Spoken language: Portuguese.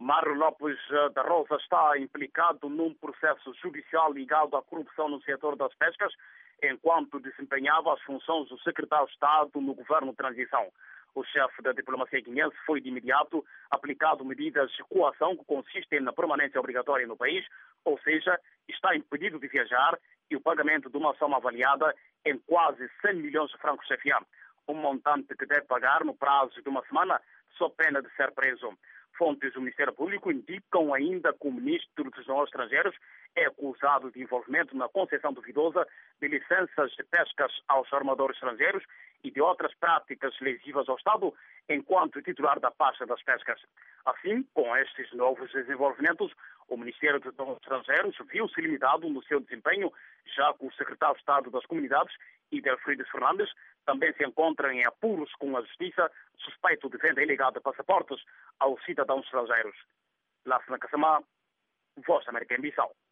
Mário Lopes da Rosa está implicado num processo judicial ligado à corrupção no setor das pescas, enquanto desempenhava as funções do secretário de Estado no governo de transição. O chefe da diplomacia guinense foi de imediato aplicado medidas de coação que consistem na permanência obrigatória no país, ou seja, está impedido de viajar e o pagamento de uma soma avaliada em quase 100 milhões de francos CFA, um montante que deve pagar no prazo de uma semana, sob pena de ser preso. Fontes do Ministério Público indicam ainda que o ministro dos Negócios Estrangeiros é acusado de envolvimento na concessão duvidosa de licenças de pescas aos armadores estrangeiros e de outras práticas lesivas ao Estado, enquanto titular da pasta das pescas. Assim, com estes novos desenvolvimentos, o Ministério dos Negócios Estrangeiros viu-se limitado no seu desempenho, já que o secretário de Estado das Comunidades, Idelfrides Fernandes, também se encontra em apuros com a Justiça, suspeito de venda ilegal de passaportes aos cidadãos estrangeiros. Lássana Kassamá, Voz da América em Bissau.